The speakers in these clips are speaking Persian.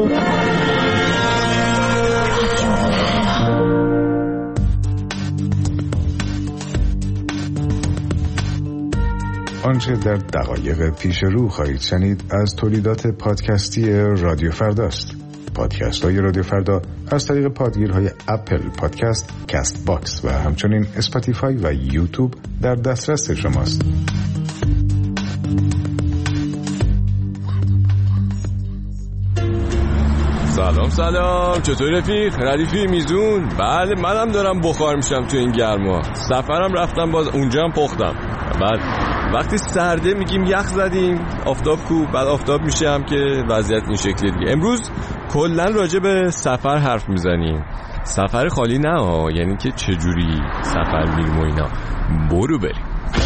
آنچه در دقایق پیش رو خواهید شنید از تولیدات پادکستی رادیو فرداست. پادکست های رادیو فردا از طریق پادگیرهای اپل پادکست، کست باکس و همچنین اسپاتیفای و یوتیوب در دسترس شماست. سلام چطور رفیق؟ ردیفی میزون؟ بله منم دارم بخار میشم تو این گرما. سفرم رفتم باز اونجا هم پختم. بعد وقتی سرده میگیم یخ زدیم، آفتاب کو، بعد آفتاب میشم که وضعیت این شکلی دیگه. امروز کلا راجع به سفر حرف میزنیم. سفر خالی نه ها، یعنی که چجوری سفر میریم و اینا. برو بریم.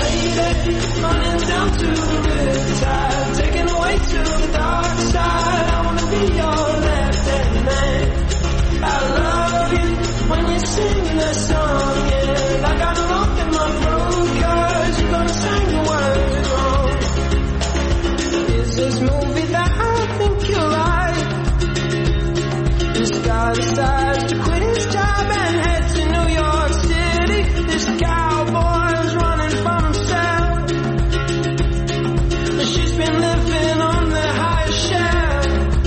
This movie that I think you like. This guy decides to quit his job and head to New York City. This cowboy's running from himself. She's been living on the highest shelf.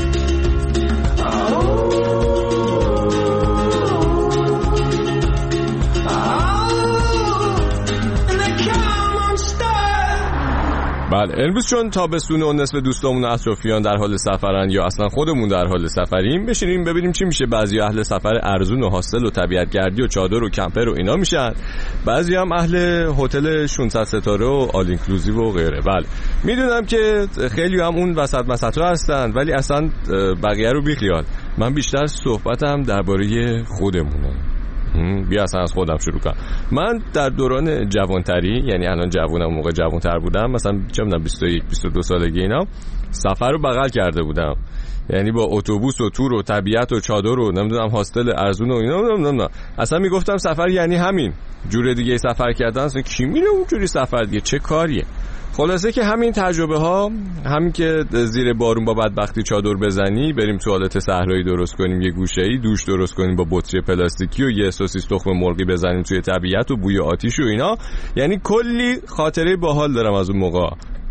And they come on star. بله امروز چون تابستون و نصف دوستامون اطرافیان در حال سفرن یا اصلا خودمون در حال سفریم، بشینیم ببینیم چی میشه. بعضی اهل سفر ارزون و هاستل و طبیعتگردی و چادر و کمپر و اینا میشن، بعضی هم اهل هتل 600 ستاره و آل اینکلوزیو و غیره. بله میدونم که خیلی هم اون وسط مسطا هستن، ولی اصلا بقیه رو بیخیال. من بیشتر صحبتم درباره خودمونه. بیا اصلا از خودم شروع کنم. من در دوران جوانتری، یعنی الان جوانم، موقع جوانتر بودم، مثلا چه میدونم 21 22 سالگی اینا، سفر رو بغل کرده بودم. یعنی با اتوبوس و تور و طبیعت و چادر و نمیدونم هاستل ارزون و اینا نمیدونم. اصلا میگفتم سفر یعنی همین. جور دیگه سفر کردن، اصلا کی میره اونجوری سفر دیگه، چه کاریه؟ خلاصه که همین تجربه ها، همین که زیر بارون با بدبختی چادر بزنی، بریم توالت صحرایی درست کنیم، یه گوشه‌ای دوش درست کنیم با بطری پلاستیکی و یه سوسیس تخم مرغی بزنیم توی طبیعت و بوی آتیش و اینا، یعنی کلی خاطره باحال دارم از اون موقع.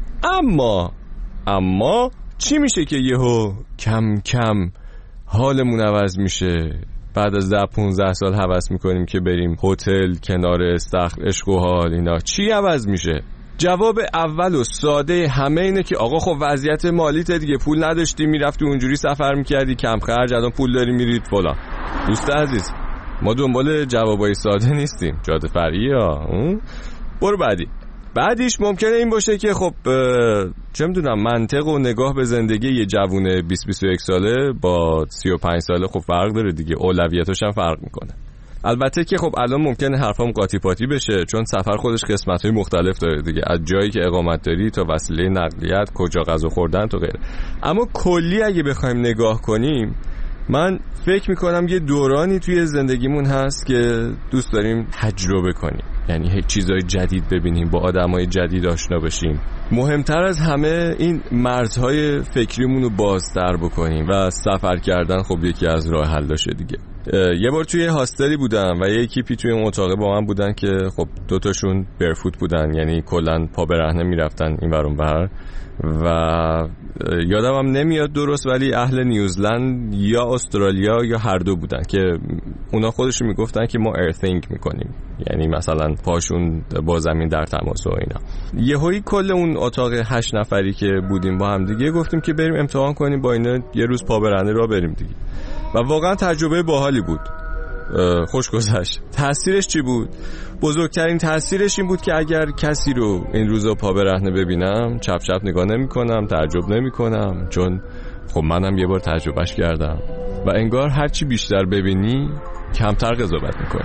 اما چی میشه که یهو کم کم حالمون عوض میشه؟ بعد از 10-15 سال هوس میکنیم که بریم هتل کنار استخر، عشق و حال اینا. چی عوض میشه؟ جواب اول و ساده همه اینه که آقا خب وضعیت مالیت دیگه، پول نداشتی میرفتی اونجوری سفر میکردی، کم خرج، الان پول داری میرید فلان. دوست عزیز ما دنبال جوابای ساده نیستیم، جاده فرعی ها. برو بعدیش ممکنه این باشه که خب چه میدونم منطق و نگاه به زندگی یه جوون 20-21 ساله با 35 ساله خب فرق داره دیگه، اولویتاش هم فرق میکنه. البته که خب الان ممکنه حرفام قاطی پاتی بشه، چون سفر خودش قسمت‌های مختلف داره دیگه، از جایی که اقامت داری تا وسیله نقلیت، کجا غذا خوردن تا غیره. اما کلی اگه بخوایم نگاه کنیم، من فکر میکنم یه دورانی توی زندگیمون هست که دوست داریم تجربه کنیم، یعنی هیچ چیزای جدید ببینیم، با آدمای جدید آشنا بشیم. مهمتر از همه این مرزهای فکریمون رو بازتر بکنیم و سفر کردن خب یکی از راه حلاشه دیگه. یه بار توی هاستلی بودم و یه اکیپی توی اون اتاق با من بودن که خب دوتاشون برفوت بودن، یعنی کلن پا برهنه میرفتن این ور اون ور، و یادم هم نمیاد درست، ولی اهل نیوزلند یا استرالیا یا هر دو بودن که اونا خودشون میگفتن که ما ارثینگ میکنیم، یعنی مثلا پاشون با زمین در تماس و اینا. یهویی کل اون اتاق 8 نفری که بودیم با هم دیگه گفتیم که بریم امتحان کنیم با اینا یه روز پا برهنه را بریم دیگه. و واقعا تجربه باحالی بود، خوش گذشت. تأثیرش چی بود؟ بزرگترین تأثیرش این بود که اگر کسی رو این روزا پا برهنه ببینم، چپ چپ نگاه نمی کنم، تعجب نمی کنم، چون خب منم یه بار تجربهش کردم و انگار هرچی بیشتر ببینی کمتر قضاوت میکنی.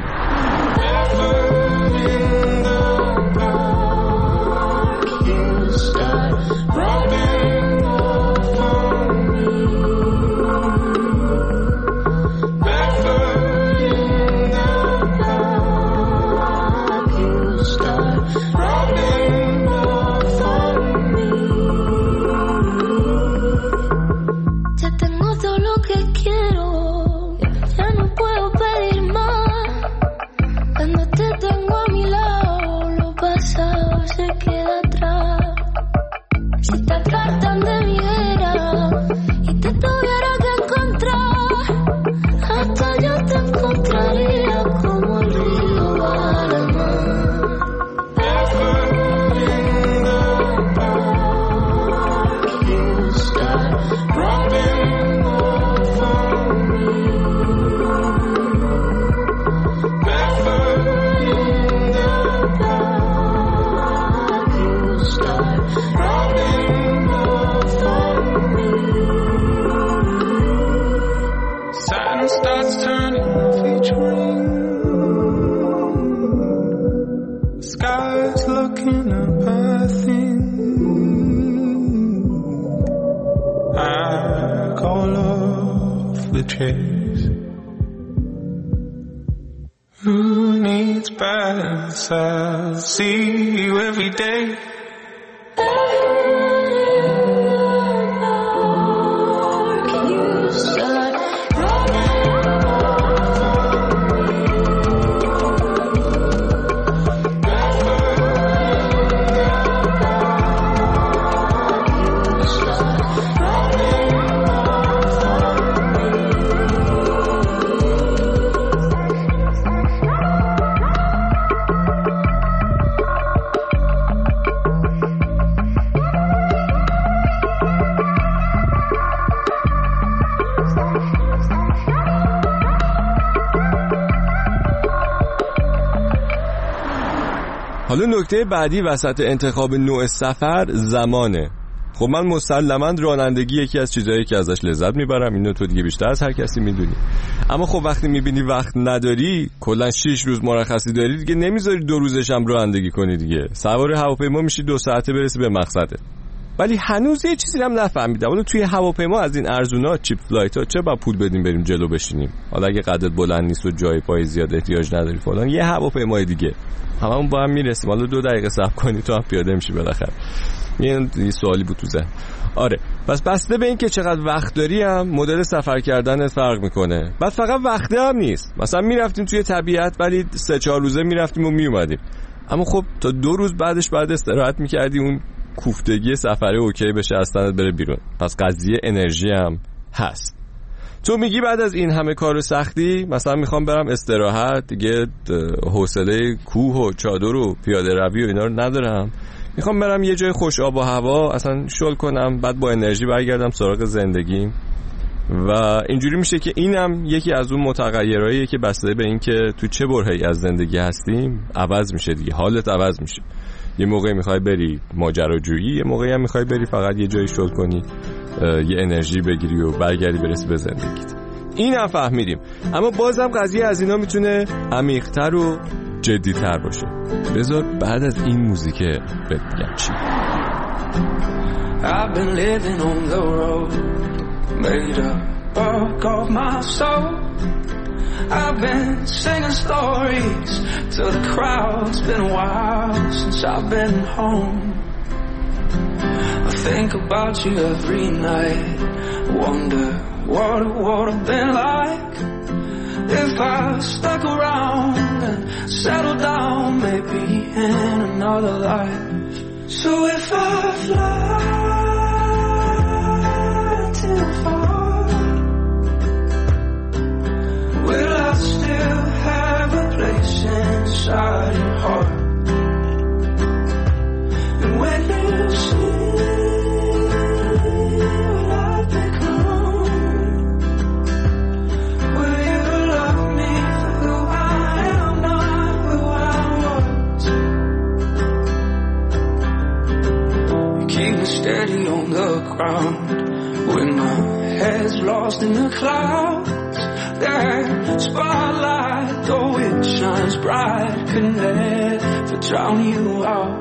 all of the chase. Who needs balance? I see you every day. حالا نکته بعدی وسط انتخاب نوع سفر زمانه. خب من مسلماً رانندگی یکی از چیزایی که ازش لذت میبرم، اینو تو دیگه بیشتر از هر کسی میدونی. اما خب وقتی میبینی وقت نداری، کلا 6 روز مرخصی داری، دیگه نمیذاری 2 روزش هم رانندگی کنی دیگه. سوار هواپیما میشی 2 ساعته برسی به مقصده. ولی هنوز یه چیزی هم نفهمیدم. اون توی هواپیما از این ارزونا چیپ فلایت ها چه با پول بدیم بریم جلو بشینیم؟ حالا اگه قدت بلند نیست و جای پای زیاد احتیاج نداری فلان، یه هواپیمای دیگه هممون با هم میرسیم. حالا 2 دقیقه صبر کنی تو هم پیاده میشی بالاخره. این سوالی بود تو ذهن. آره، پس بسته به این که چقدر وقت داری هم مدل سفر کردنت فرق میکنه. بعد فقط وقته هم نیست. مثلا میرفتیم توی طبیعت ولی 3-4 روزه میرفتیم و میومدیم. اما خب تا 2 روز بعدش بعد استراحت میکردی، اون کوفتگی سفره اوکی بشه از تنت بره بیرون. پس قضیه انرژی هم هست. تو میگی بعد از این همه کار و سختی مثلا میخوام برم استراحت، دیگه حوصله کوه و چادر و پیاده روی و اینا رو ندارم، میخوام برم یه جای خوش آب و هوا اصلا شل کنم، بعد با انرژی برگردم سراغ زندگی. و اینجوری میشه که اینم یکی از اون متغیرهاییه که بسته به این که تو چه برهه‌ای از زندگی هستیم عوض میشه دیگه، حالت عوض میشه. یه موقعی میخوای بری ماجراجویی، یه موقعی هم میخوای بری فقط یه جایی شل کنی، یه انرژی بگیری و برگردی برسی به زندگیت. این هم فهمیدیم. اما بازم قضیه از اینا میتونه عمیق‌تر و جدی‌تر باشه. بذار بعد از این موزیک بهت بگم چی. I've been living on the road, made a buck of my soul. I've been singing stories to the crowd. It's been a while since I've been home. I think about you every night, wonder what it would have been like if I stuck around and settled down, maybe in another life. So if I fly too far, will I still have a place inside your heart? And when you sleep, will I become? Will you love me for who I am, not who I was? You keep me steady on the ground when my head's lost in the clouds. That spotlight, though it shines bright, could never drown you out.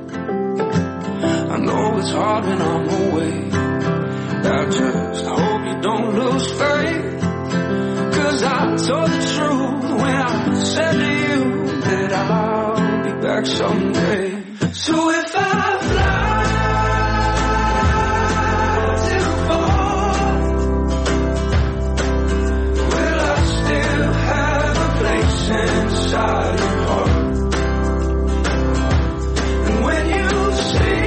I know it's hard when I'm away. I just hope you don't lose faith, 'cause I told the truth when I said to you that I'll be back someday. So if I fly inside your heart, and when you see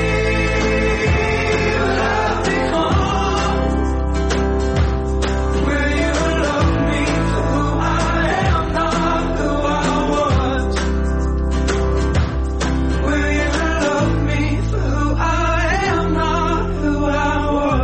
what I've become, will you love me for who I am, not who I was? Will you love me for who I am, not who I was?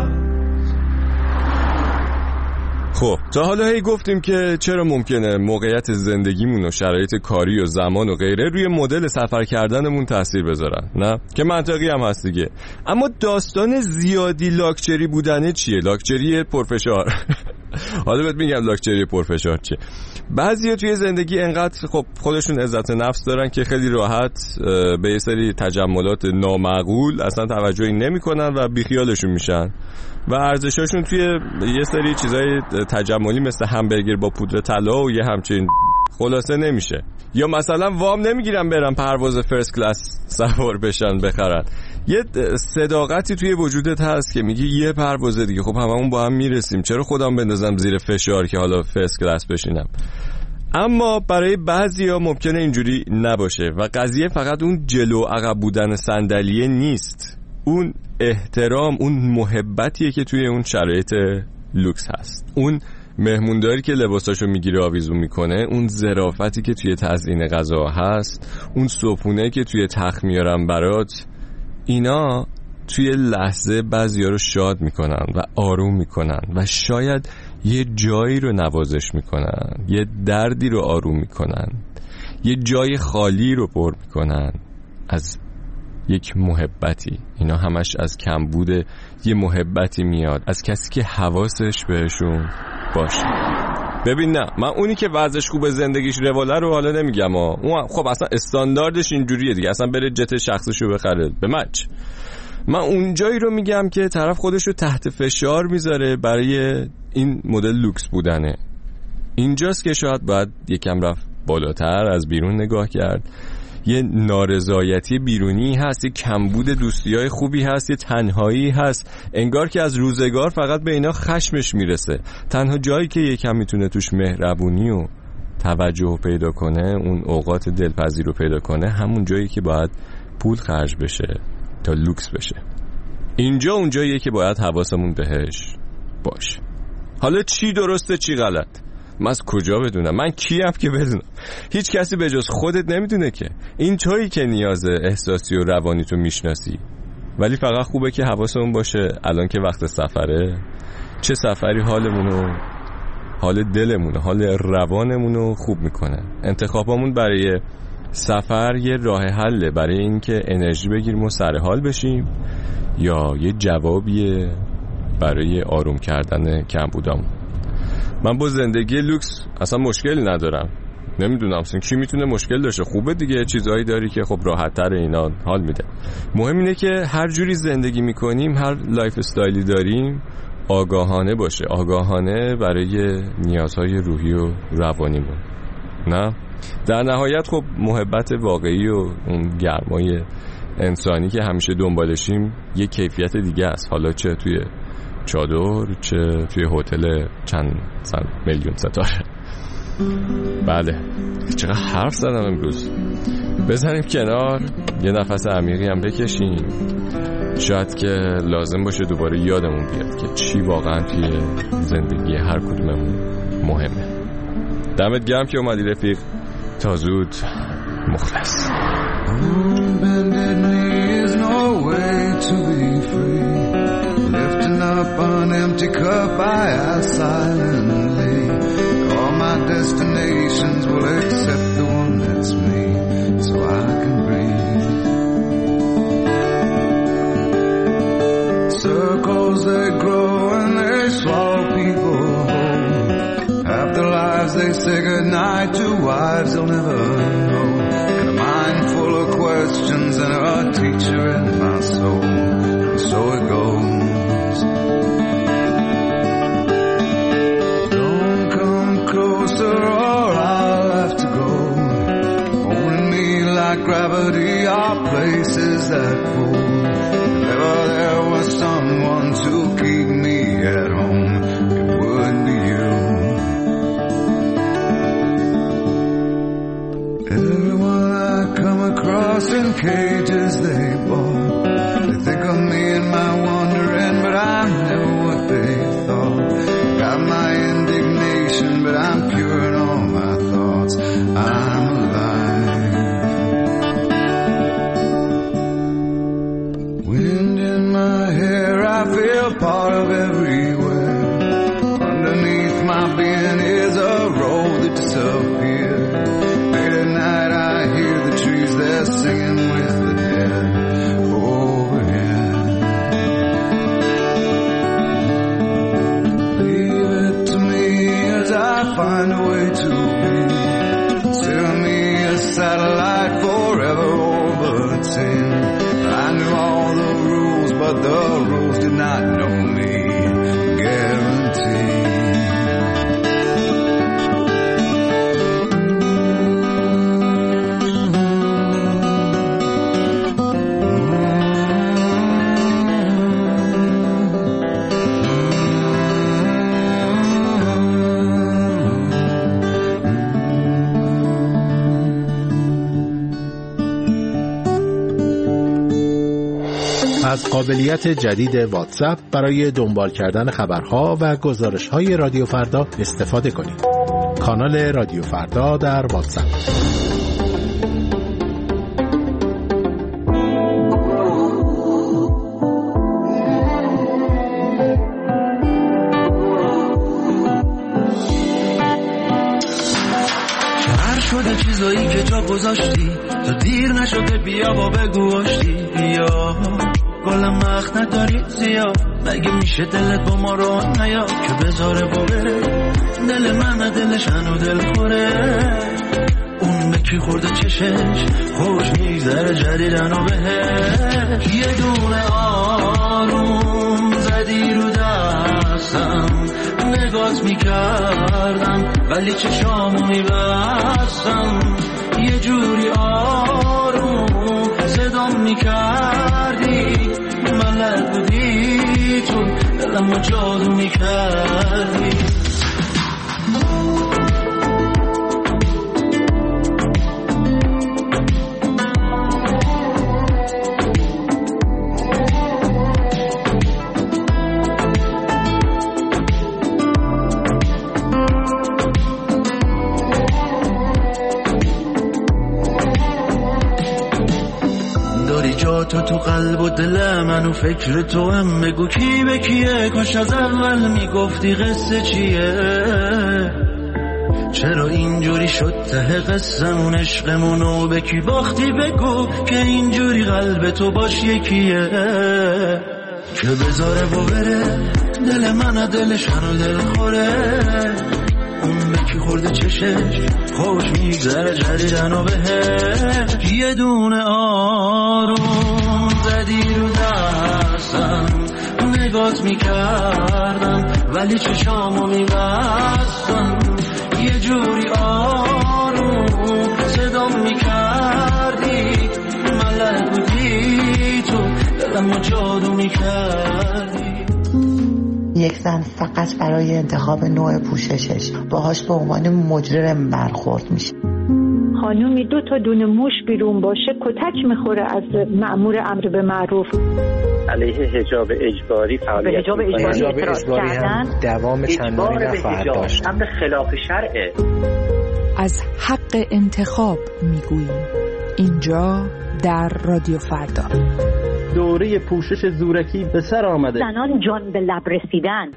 خب تا حالا هی گفتیم که چرا ممکنه موقعیت زندگیمون و شرایط کاری و زمان و غیره روی مدل سفر کردنمون تاثیر بذارن، نه؟ که منطقی هم هست دیگه. اما داستان زیادی لاکچری بودنه چیه؟ لاکچری پرفشار. حالا بهت میگم لاکچری پرفشار چیه. بعضیا توی زندگی انقدر خب خودشون عزت نفس دارن که خیلی راحت به یه سری تجملات نامعقول اصلا توجهی نمیکنن و بیخیالشون میشن و ارزشاشون توی یه سری چیزای تجملی مثل همبرگر با پودر طلا و یه همچین خلاصه نمیشه. یا مثلا وام نمیگیرن برن پرواز فرست کلاس سوار بشن بخرن. یه صداقتی توی وجودت هست که میگی یه پرواز دیگه خب هممون با هم میرسیم، چرا خودم بندازم زیر فشار که حالا فرست کلاس بشینم. اما برای بعضیا ممکنه اینجوری نباشه و قضیه فقط اون جلو عقب بودن صندلیه نیست، اون احترام، اون محبتیه که توی اون شرایط لوکس هست. اون مهمونداری که لباساشو میگیره آویزون میکنه، اون ظرافتی که توی تزیین غذا هست، اون صبحونه که توی تخت میارن برات، اینا توی لحظه بعضیا رو شاد میکنن و آروم میکنن و شاید یه جایی رو نوازش میکنن، یه دردی رو آروم میکنن، یه جای خالی رو پر میکنن از یک محبتی. اینا همش از کمبود یه محبتی میاد، از کسی که حواسش بهشون باشه. ببین نه، من اونی که ورزش خوبه زندگیش رواله رو حالا نمیگم اون خب اصلا استانداردش اینجوریه دیگه، اصلا بره جت شخصیشو بخره به مچ. من اونجایی رو میگم که طرف خودشو تحت فشار میذاره برای این مدل لوکس بودنه. اینجاست که شاید باید یکم رفت بالاتر، از بیرون نگاه کرد. یه نارضایتی بیرونی هست، یه کمبود دوستیای خوبی هست، یه تنهایی هست، انگار که از روزگار فقط به اینا خشمش میرسه. تنها جایی که یکم میتونه توش مهربونی و توجه پیدا کنه، اون اوقات دلپذیر رو پیدا کنه، همون جایی که باید پول خرج بشه تا لوکس بشه. اینجا اون جاییه که باید حواسمون بهش باشه. حالا چی درسته چی غلط من از کجا بدونم؟ من کیم که بدونم؟ هیچ کسی به جز خودت نمیدونه که. این تویی که نیاز احساسی و روانی تو میشناسی. ولی فقط خوبه که حواسمون باشه الان که وقت سفره، چه سفری حالمونو، حال دلمونو، حال روانمونو خوب میکنه. انتخابامون برای سفر یه راه حله برای اینکه انرژی بگیریم و سر حال بشیم، یا یه جوابیه برای آروم کردن کمبودامون. من با زندگی لوکس اصلا مشکلی ندارم. نمیدونم اصلا کی میتونه مشکل داشته. خوبه دیگه، چیزایی داری که خب راحت تر اینا حال میده. مهم اینه که هر جوری زندگی میکنیم، هر لایف استایلی داریم، آگاهانه باشه، آگاهانه برای نیازهای روحی و روانیمون. نه در نهایت خب محبت واقعی و اون گرمای انسانی که همیشه دنبالشیم یه کیفیت دیگه است، حالا چه توی چادر چه توی هتل چند میلیون ستاره. بله چقدر حرف زدم امروز. بزنیم کنار، یه نفس عمیقی هم بکشیم، شاید که لازم باشه دوباره یادمون بیاد که چی واقعا توی زندگی هر کدوممون مهمه. دمت گرم که اومدی رفیق. تا زود. مخلص. Lifting up an empty cup I ask silently. All my destinations will accept the one that's me, so I can breathe. Circles they grow and they swallow people whole. Half their lives they say goodnight to wives they'll never know. And a mind full of questions and a teacher in my soul. And so it goes. Gravity are places that pull. If ever there was someone to keep me at home, it would be you. Everyone I come across in cages they bought. They think of me and my wandering, but I'm never what they thought. Got my indignation, but I'm pure in all my thoughts. I'm alive. Part of everywhere. Underneath my being is a road that disappeared. Late at night I hear the trees, they're singing with the dead overhead. Leave it to me, قابلیت جدید واتساپ برای دنبال کردن خبرها و گزارش‌های رادیو فردا استفاده کنید. کانال رادیو فردا در واتساپ. شده چیزایی که جا گذاشتی تو دیر نشده بیا با بگو آشتی بیا گلم وقت نداری زیاد مگه میشه دلت با ما رو نیا که بذاره با بره دل من دلش هنو دل خوره اون به کی خورده چشش خوش میگذره جدیدن و بهش یه دونه آروم زدی رو دستم نگات میکردم ولی چشامو میبستم یه جوری آروم صدام میکردی ملل بودی تو دلمو جادو میکردی تو قلب و دل من و فکر تو هم بگو کی به کیه کاش از اول میگفتی قصه چیه چرا اینجوری شد ته قصمون عشقمونو به کی باختی بگو که اینجوری قلب تو باش یکیه که بذاره و بره دل من دلش هنو دل خوره اون به کی خورده چشش خوش میگذره جدیدن و بهش یه دونه آروم زدی رو دستم نگات میکردم ولی چشامو میبستم یه جوری آروم صدام میکردی ملل بودی تو دلمو جادو میکردی یک زن فقط برای انتخاب نوع پوششش باهاش به عنوان مجرم برخورد میشه. خانومی 2 تا دونه موش بیرون باشه کتک میخوره از مأمور امر به معروف. علیه حجاب اجباری فعالیت حجاب اجباری هم دوام چندانی نخواهد داشت. امر خلاف شرعه. از حق انتخاب میگوییم اینجا در رادیو فردا. دوره پوشش زورکی به سر آمده. زنان جان به لب رسیدن.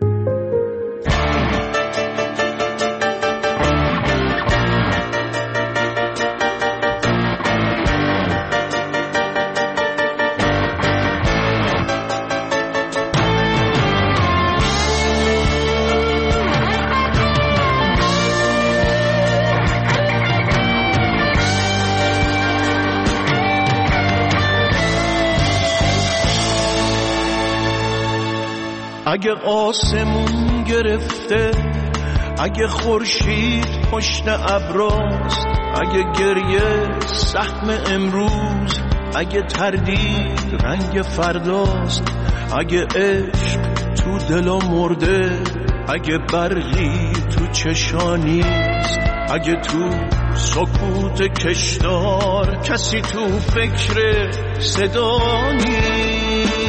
اگه آسمون گرفته اگه خورشید پشت ابراست اگه گریه سهم امروز اگه تردید رنگ فرداست اگه عشق تو دلا مرده اگه برقی تو چشانیست اگه تو سکوت کشدار کسی تو فکر صدا نیست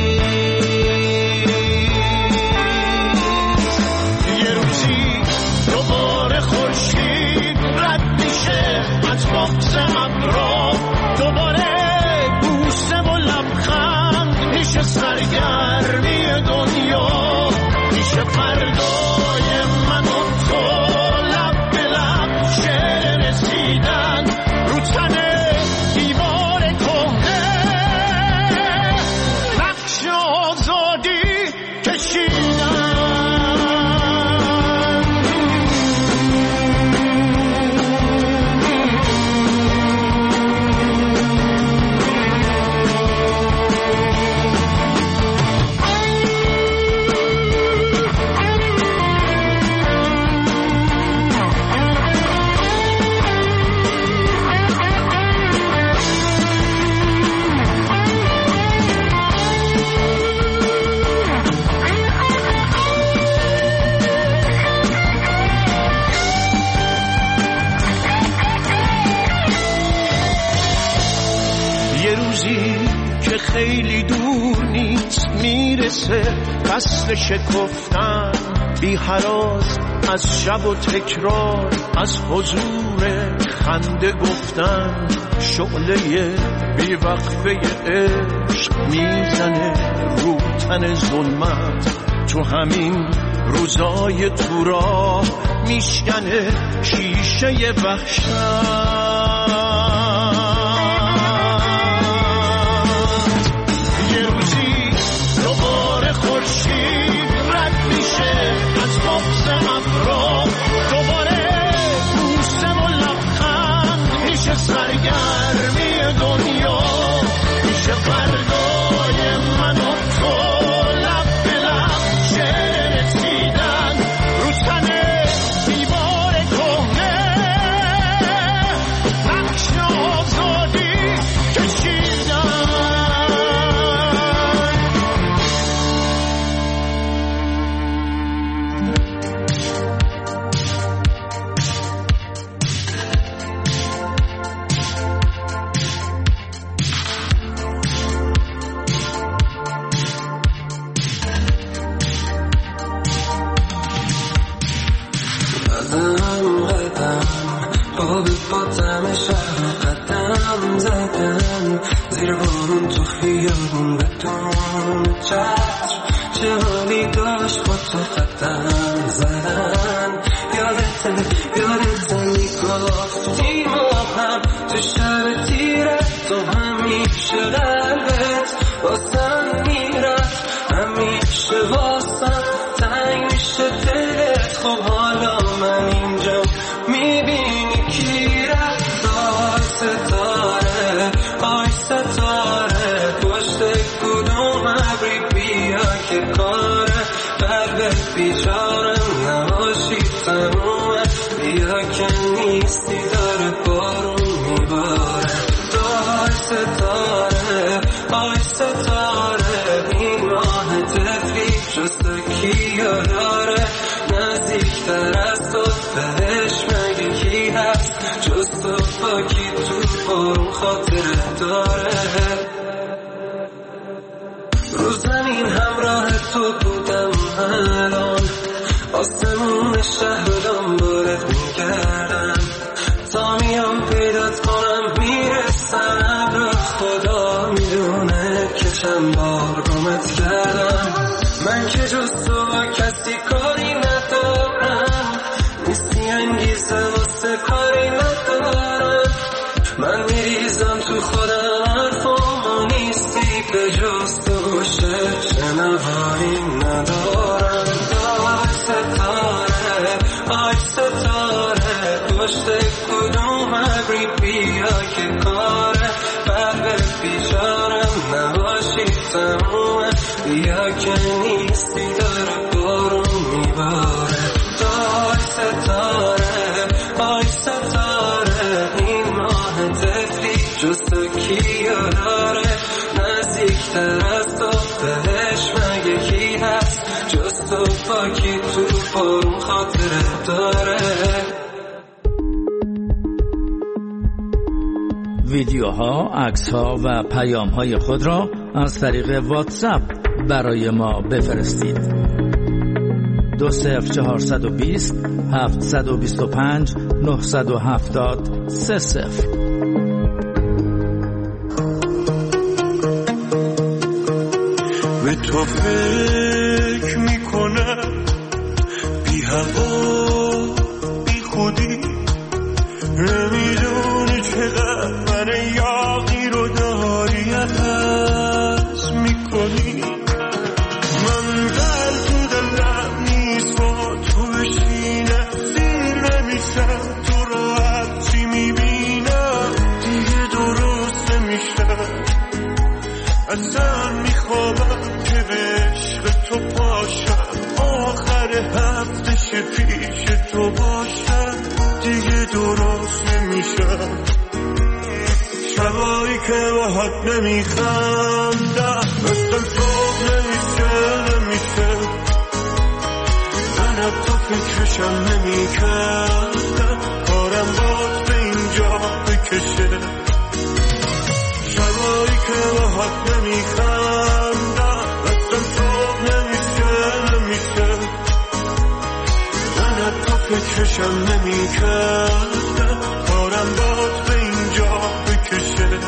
باکس ابرا دوباره بوسه و لبخند میشه سرگرمی دنیا میشه فردای من و تو لب به لب شعر رسیدن رو تن دیوار کهنه مثل قصد شکفتن، بی هراس از شب و تکرار، از حضور خنده گفتن. شعله بی وقفه عشق میزنه رو تن ظلمت، تو همین روزای تو راه میشکنه شیشه وحشت. یه روزی دوباره خورشید رد میشه از بغض ابرا، دوباره بوسه و لبخند میشه سرگرمی دنیا، میشه فردای من و تو لب به لب شعر رسیدن رو تن دیوار کهنه، نقش آزادی کشیدن. با دم شهر قدم زدن، زیر بارون تو خیابون بدون چتر، چه حالی داشت با تو قدم زدن. یادت میگفتی ما هم تو شب تیره، تو همیشه قلبت واسم میرفت، همیشه واسم تنگ میشه دلت. خب حالا من اینجا میبینی کی رفت؟ آی ستاره پشت کدوم ابری بیا که کاره قلبت بیچارم نباشی تمومه، بیا که نیستی داره بارون میباره. آی ستاره این ماه تفلی جست کیا داره، نزدیکتر از تو بهش مگه کی هست؟ جز تو با کی تو بارون خاطره داره. رو زمین همراه تو بودم الان، آسمون شهر رو دنبالت میگردم، تا میام پیدات کنم میرسم ابر. خدا میدونه که چند بار گمت کردم، من که جز تو با کسی کاری ندارم، نیستی انگیزه واسه کاری ندارم. من میریزم تو خودم حرفامو نیستی به جز تو شنوایی ندارم. آی ستاره پشت کدوم ابری بیا که کاره قلبت بیچارم نباشی تمومه، بیا که نیستی داره بارون میباره. آی ستاره این ماه تفلی جز تو کیا داره، نزدیکتر از تو بهش مگه کی هست؟ جز تو با کی تو بارون خاطره داره. ویدیوها، عکس‌ها و پیام‌های خود را از طریق واتساپ برای ما بفرستید. 20420 725 970 30. به تو فکر میکنم بی هوا بی خودی، نمیدونی چقدر من یاقی رو داری عوض میکنی. من قلب تو دلم نیست با تو بشینم، سیر نمیشم تو رو هرچی میبینم، دیگه درست نمیشم. اصلا میخوابم که به عشق تو پاشم، آخر هفتش پیش تو باشم، دیگه درست نمیشم. شبایی که باهات نمیخندم اصلا صبح نمیشه، من تو فکرشم نمیکردم، کارم باز به اینجا بکشه. شبایی که باهات نمیخندم اصلا صبح فکرشم نمی کردم کارم باد به اینجا بکشه.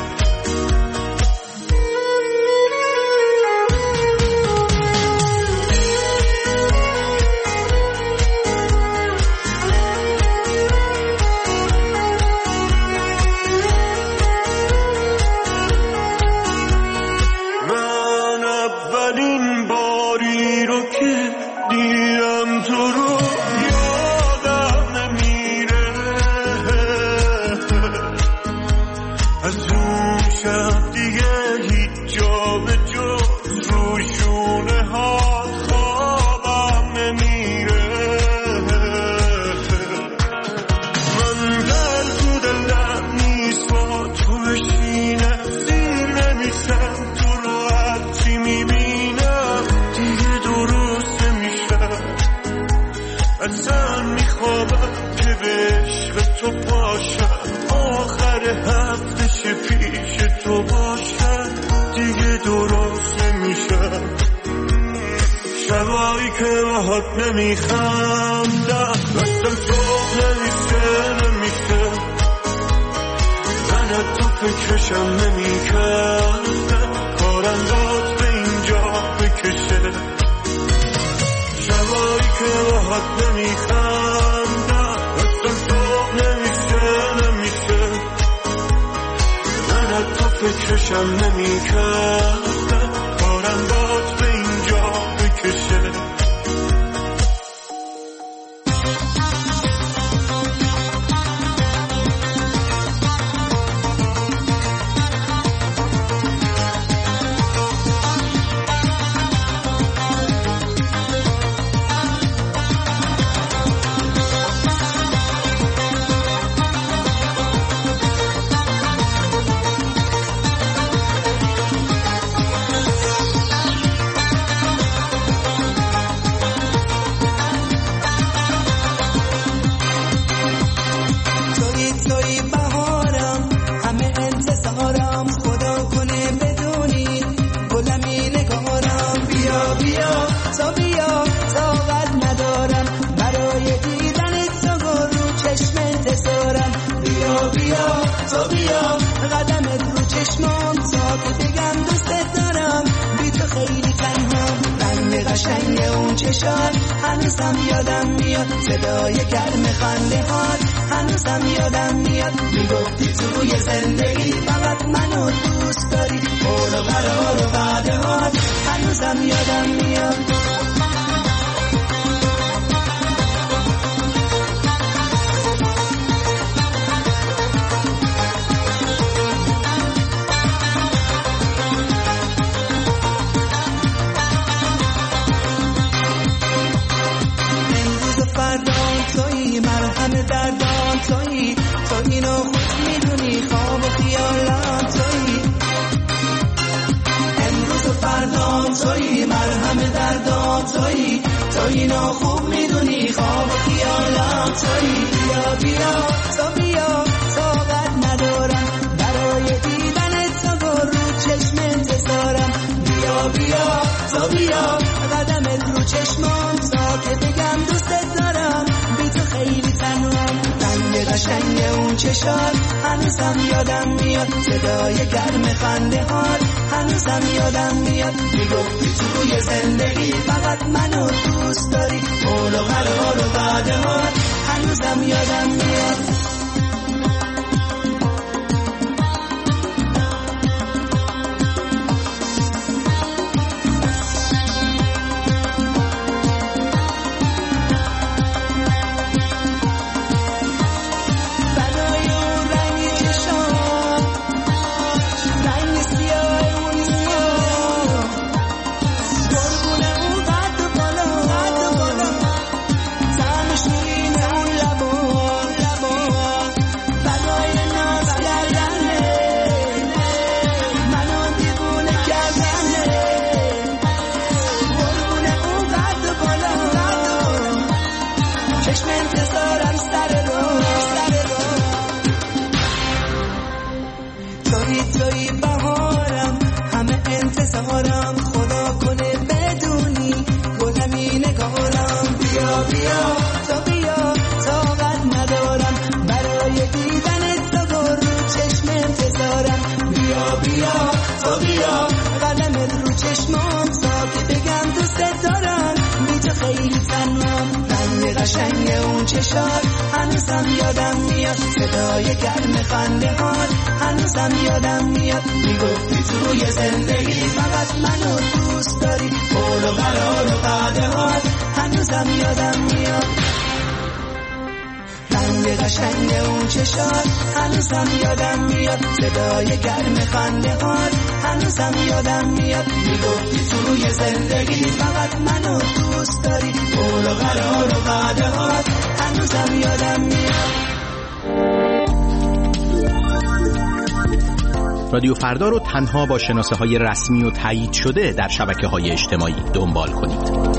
نمیخندم دستم صبح نمیشه من تو فکرشم نمیکردم کارم داد به اینجا بکشه. شبایی که باهات نمیخندم دستم صبح نمیشه من تو فکرشم نمیکردم کارم داد به اینجا بکشه. هنوزم یادم میاد صدای گرم خنده هات، هنوزم یادم میاد میگفتی توی زندگی فقط منو دوست داری، قول و قرار و وعده هات هنوزم یادم میاد. دردان تویی، تو اینو خود میدونی، خواب و خیالم تویی، امروز و فردان تویی، مرهم دردان تویی، تو اینو خوب میدونی، خواب و خیالم تویی. بیا بیا تو بیا، طاقت ندارم برای دیدن تو رو چشم انتظارم. بیا بیا تو بیا، قدمت رو چشمام تا که بگم دوست دارم، بی تو خیلی تنهام. رنگ قشنگ اون چشات هنوزم یادم میاد، صدای گرم خنده هات هنوزم یادم میاد، میگفتی توی زندگی فقط منو دوست داری، قول و قرار و وعده هات هنوزم یادم میاد. تنها. رنگ قشنگ اون چشات هنوزم یادم میاد، صدای گرم خنده هات هنوزم یادم میاد. میگفتی توی زندگی فقط منو دوست داری، قول و قرار و وعده هات هنوزم یادم میاد. رنگ قشنگ اون چشات هنوزم یادم میاد، صدای گرم خنده هات هنوزم یادم میاد. میگفتی توی زندگی فقط منو دوست داری، قول و قرار و وعده هات هنوزم یادم میاد. رادیو فردا رو تنها با شناسه‌های رسمی و تایید شده در شبکه‌های اجتماعی دنبال کنید.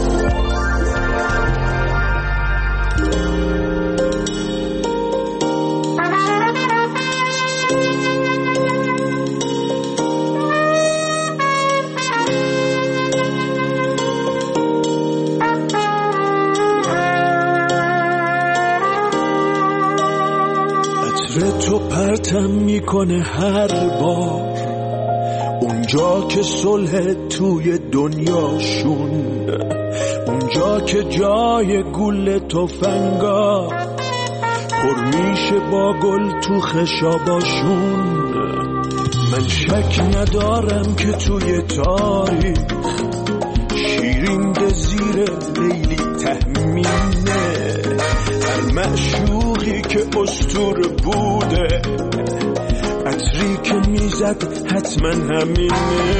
تو پرتم میکنه هر بار اونجا که صلح توی دنیاشون، اونجا که جای گل تفنگا پر میشه با گل تو خشاباشون. من شک ندارم که توی تاریخ شیرین زیر لیلی تهمینه، هر معشوقی که اسطور بوده عطری که میزد حتما همینه.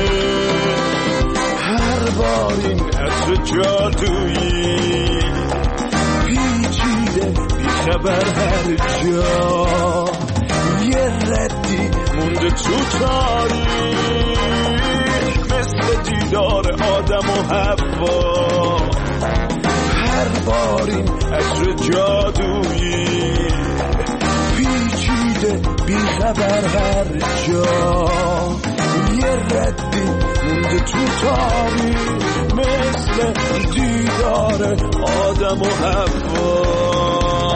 هر بار این عطر جادویی پیچیده بیخبر هر جا، یه ردی مونده تو تاریخ مثل دیدار آدم و حوا. هر بار این عطر جادویی پیچیده بیخبر هر جا، یه ردی مونده تو تاریخ مثل دیدار آدم و حوا.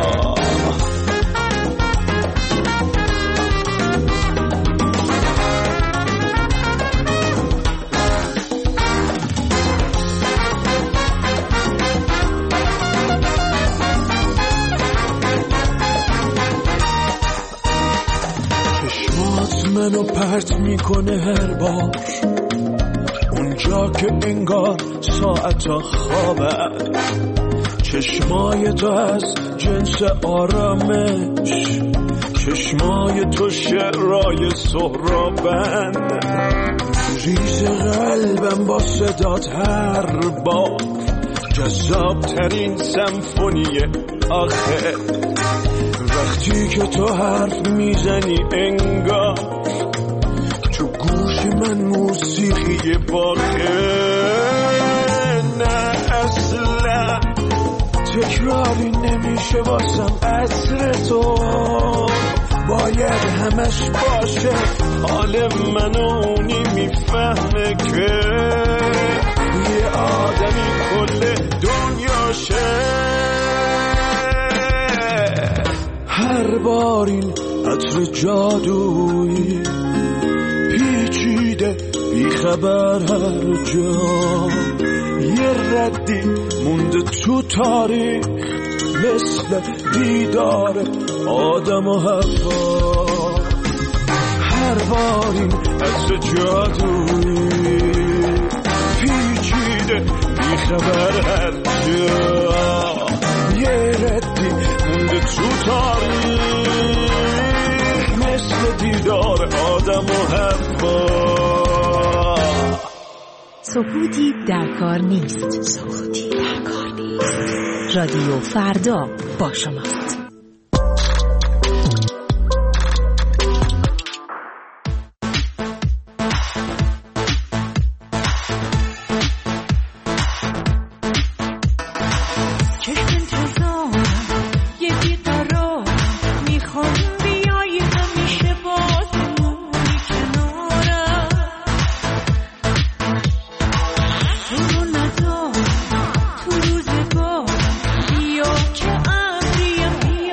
منو پرت میکنه هر بار اونجا که انگار ساعتا خوابن، چشمای تو از جنس آرامش، چشمای تو شعرهای سهرابن. ریز قلبم با صدات هر بار جذاب ترین سمفونی آخه، وقتی که تو حرف میزنی انگار تو گوش من موسیقی باخه. نه اصلا تکراری نمیشه واسم عطر تو، باید همش باشه حال من و اونی میفهمه که یه آدمی کل دنیاشه. هر بار این عطر جادویی پیچیده بیخبر هر جا، یه ردی مونده تو تاریخ مثل دیدار آدم و حوا. هر بار این عطر جادویی پیچیده بیخبر هر جا، یه ردی مونده تو تاریخ مثل دیدار آدم و حوا. سکوتی در کار نیست. سکوتی در کار نیست. رادیو فردا با شماست. تو روزگار بیا که ابری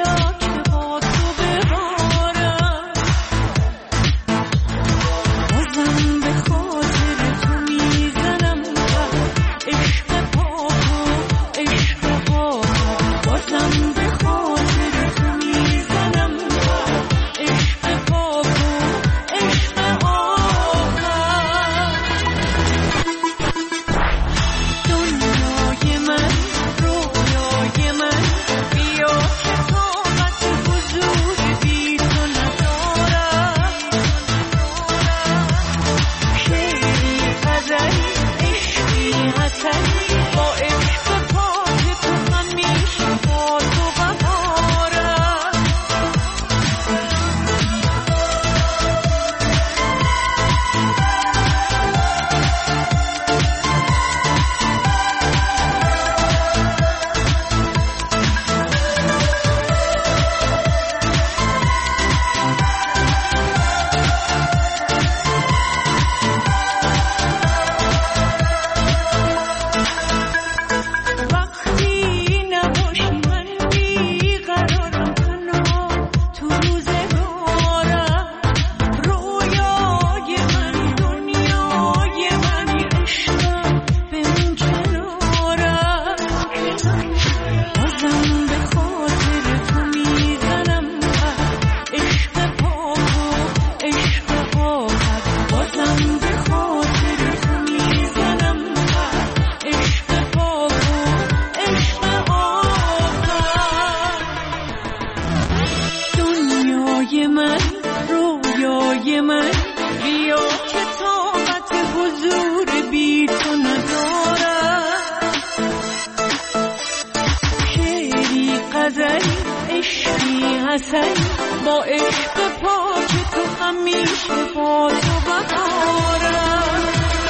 عشقی حسنی با عشق پاک تو همیشه با تو بهارم.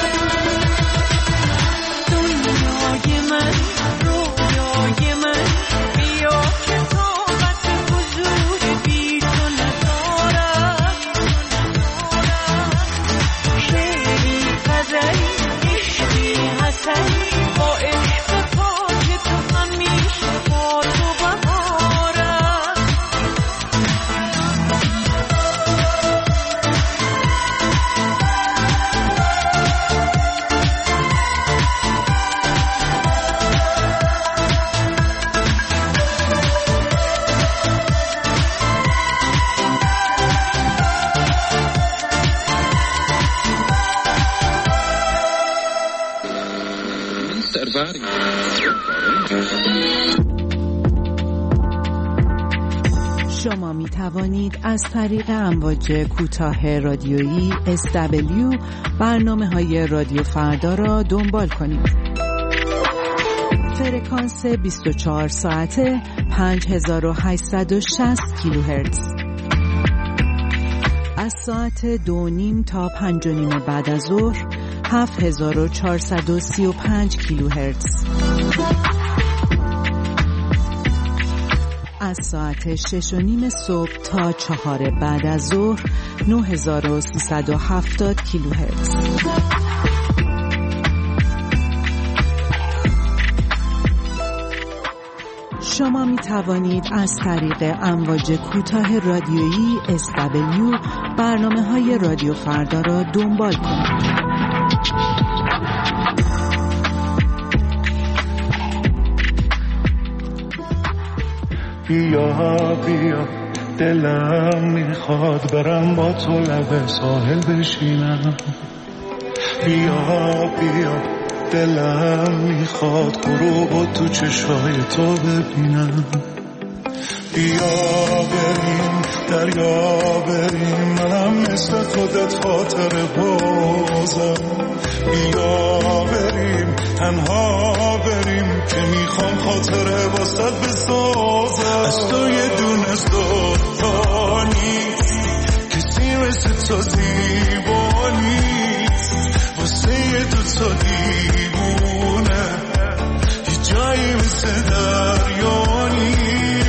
دنیای من رویای من بیا که طاقت حضور بی تو ندارم. شعری غزلی عشقی حسنی با عشق پاک تو همیشه با تو بهارم. شما می توانید از طریق امواج کوتاه رادیویی SW برنامه‌های رادیو فردا را دنبال کنید. فرکانس 24 ساعته 5860 کیلوهرتز. از ساعت 2:30 تا 5:30 بعد از ظهر 7435 کیلوهرتز. از ساعت 6:30 صبح تا 4 بعد از ظهر 9370 کیلوهرتز. شما می توانید از طریق امواج کوتاه رادیویی SW برنامه‌های رادیو فردا را دنبال کنید. بیا بیا دلم میخواد برم با تو لب ساحل بشینم. بیا بیا دلم میخواد غروب تو چشای تو ببینم. بیا بریم دریا بریم منم مثل خودت خاطر بازم. بیا بریم تنها بریم که میخوام خاطره واسط بسازم. از تو یه دونه از دوتا نیست کسی مثل تو زیبا نیست. واسه یه دوتا دیوونه یه جایی مثل دریا نیست.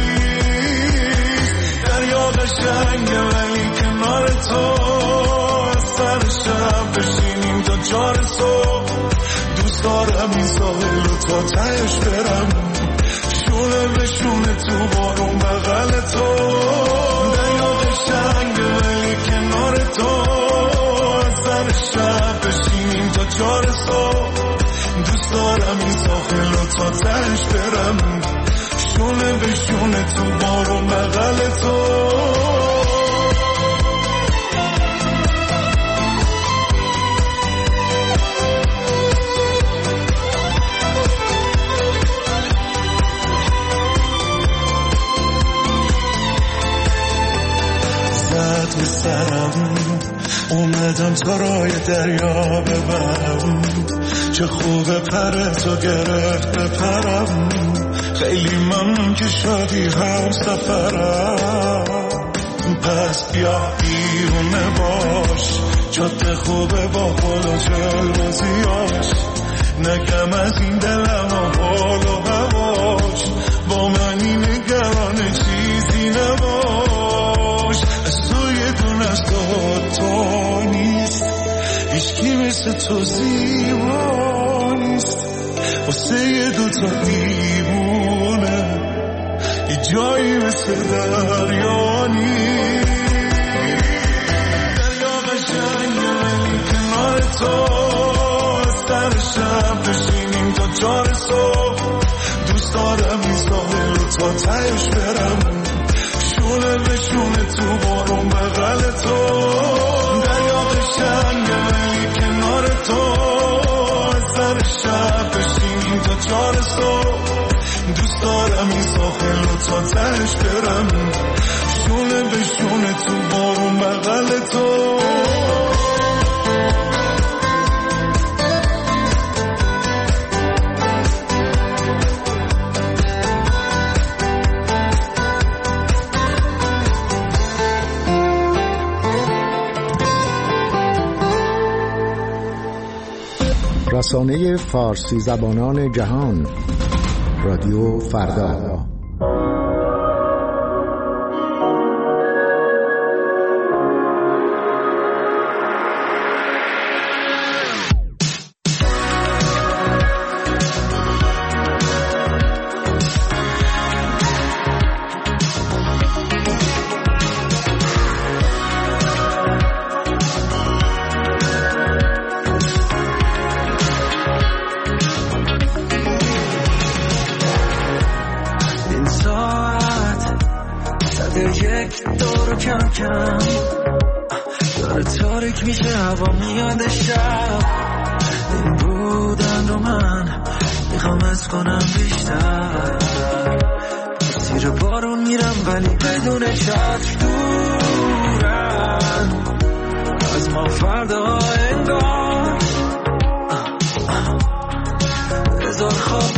دریا قشنگه ولی کنار تو از سر شب بشینیم تا 4 صبح. دوست دارم این ساحل رو تا تهش برم شونه به شونه تو بارون بغل تو. دریا قشنگه ولی کنار تو از سر شب بشینیم تا 4 صبح. دوست دارم این ساحل رو تا تهش برم شونه به شونه تو بارون بغل تو. زد به سرم اومدم تا رای دریا ببرم. چه خوبه پر تو گرفت بپرم. خیلی ممنون که شدی هم سفرم. پس بیا بیرونه باش جاده خوبه با حال و جلوزیاش. نکم از این دلم و حال و هواش. با منی نگران چیزی نباش. از تو یه دونه از دوتا نیست هیچکی مثل تو زیبا نیست. واسه یه دوتا دیوونه یه جایی مثل دریا نیست. دریا قشنگه ولی کنار تو از سر شب بشینیم تا 4 صبح. دوست دارم این ساحل رو تا تهش برم شونه به شونه تو بارون بغل تو. دریا قشنگه ولی کنار تو از سر شب بشینیم تا 4 صبح. دوست دارم این ساحل رو تا تهش برم شونه به شونه تو بارون بغل تو. رسانه فارسی زبانان جهان، رادیو فردا. داره تاریک میشه هوا میاد شب، این بودن رو من میخوام از کنم بیشتر. زیر بارون میرم ولی بدون چتر، دورن از ما فردا انگار. بذار خواب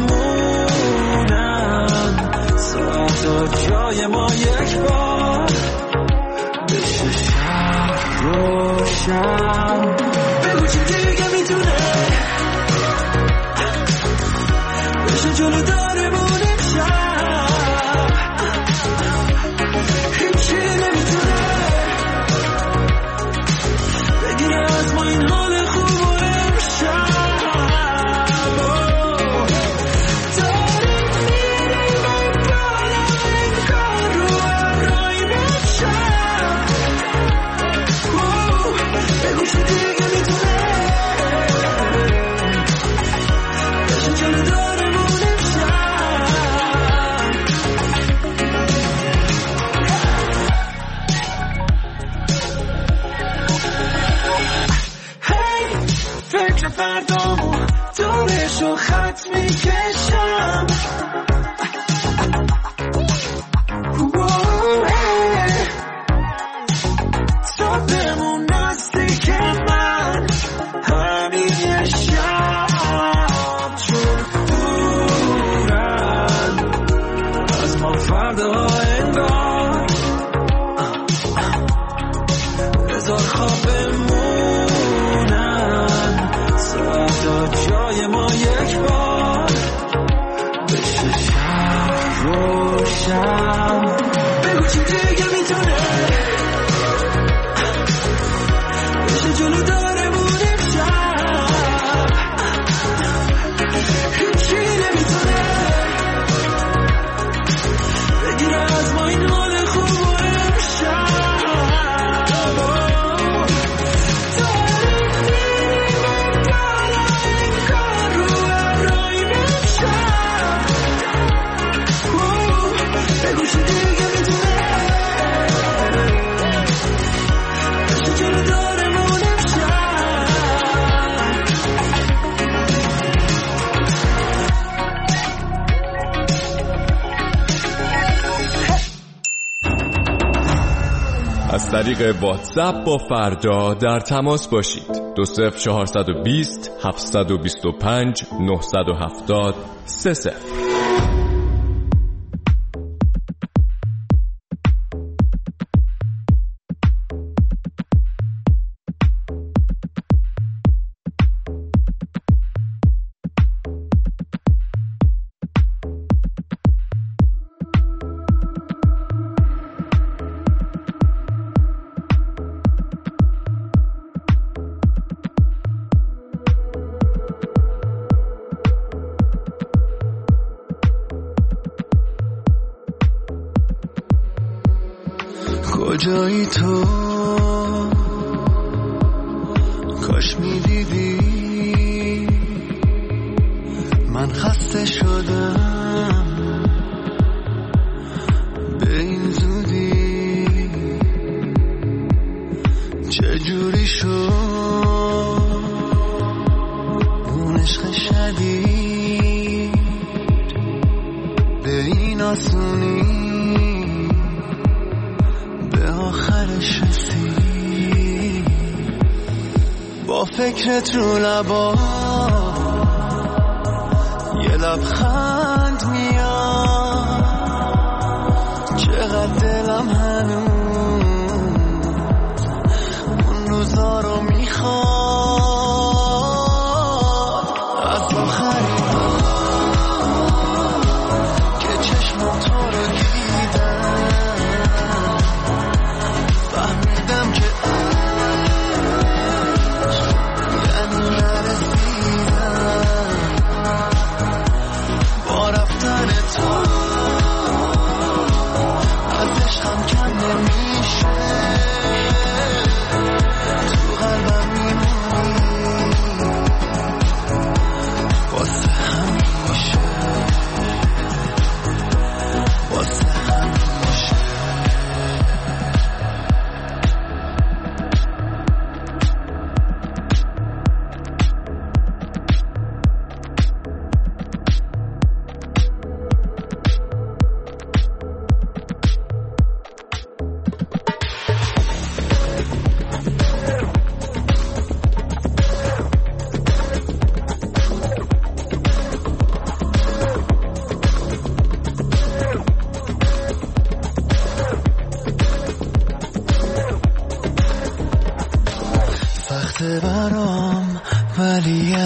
بمونم ساعتا جای ما یک بار بشه شب روشن. بگو چی دیگه میتونه بشه جلو دارمون امشب، هیچی نمیتونه بگیره از ما این حال خوب و امشب. فردامو دورشو خط میکشم، تو بمون نزدیک من همین یه شب، چون دورن از ما فردا انگار. بذار خواب جای ما یک بار بشه شب روشن. بگو چی دیگه میتونه بشه جلو دارمون امشب، هیچی نمیتونه بگیره از ما این حال خوب و امشب. از طریق واتساپ با فردا در تماس باشید. 20420 725 970 30. کجایی تو کاش میدیدی من خسته شدم به این زودی، چجوری شد اون عشق شدید به این آسونی آخرش رسید. با فکرت رو لبا یه لبخند میاد، چقدر دلم هنوز اون روزا رو میخواد.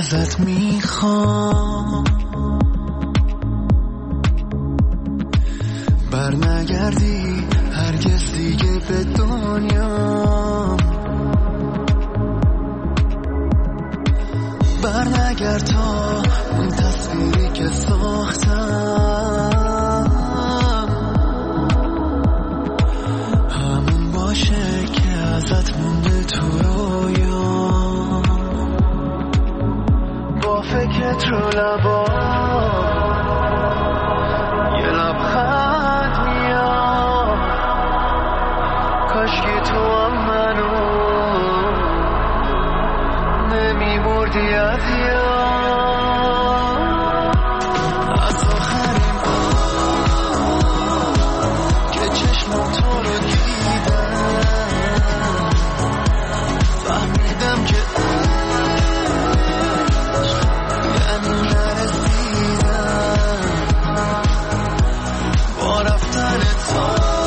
ازت میخوام برنگردی هرگز دیگه به دنیا، برنگرد تا اون تصویری که ساختم همون باشه که ازت مونده تو رویا، با فکرت رو لبا یه لبخند میاد، کاشکی تو هم منو نمیبردی از یاد، از آخرین بار که چشمم تو رو دیدم فهمیدم که یعنی نرسیدم، با رفتن تو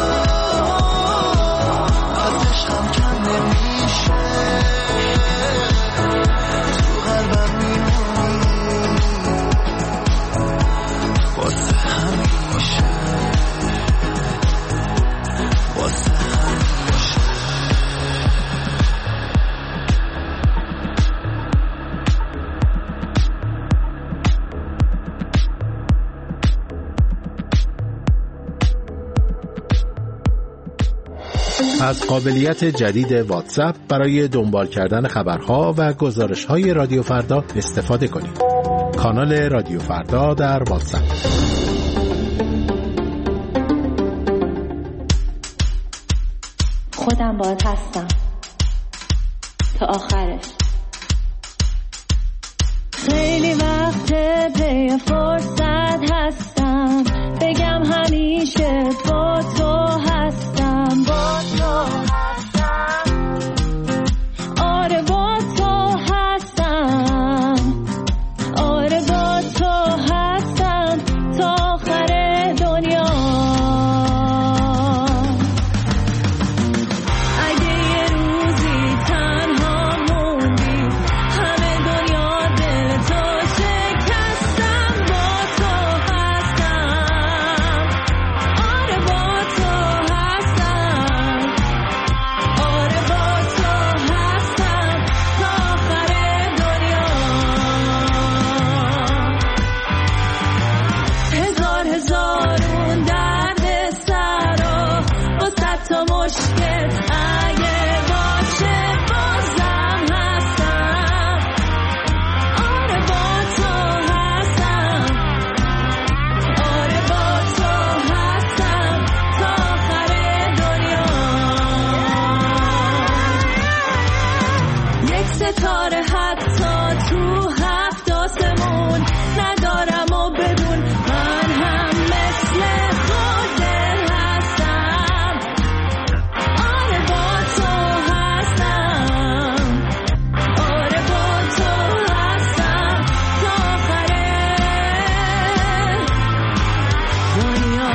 از عشقم کم نمیشه، تو قلبم میمونی واسه همیشه، واسه همیشه. از قابلیت جدید واتساپ برای دنبال کردن خبرها و گزارش‌های رادیو فردا استفاده کنید. کانال رادیو فردا در واتساپ. خودم باهات هستم تا آخرش. خیلی وقت پی فرصت هستم بگم همیشه با تو هستم، با تو هستم، آره با تو هستم، آره با تو هستم تا آخر دنیا. اگه یه روزی تنها موندی همه دنیا دل تو شکستم، با تو هستم، آره با تو هستم، آره با تو هستم تا آخر دنیا. هزار هزارون درد سرا با صد تا مشکل اگه باشه بازم هستم، آره با تو هستم، آره با تو هستم تا آخر دنیا. یک ستاره حتی تو هفت آسمون ندارم و بدون من هم مثل خودت هستم، آره با تو هستم، آره با تو هستم تا آخر دنیا.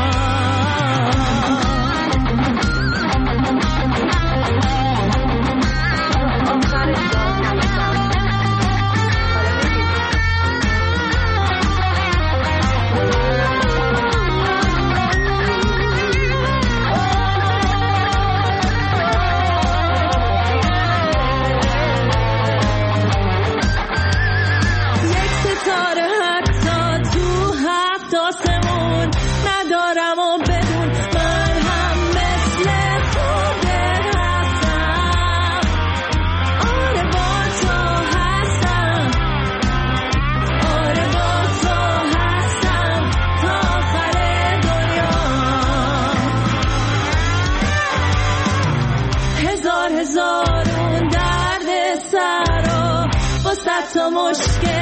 یک ستاره حتی تو هفت آسمون ندارم و بدون من هم مثل خودت هستم، آره با تو هستم، آره با تو هستم تا آخر دنیا. هزار هزارون درد سرا با صد تا مشکل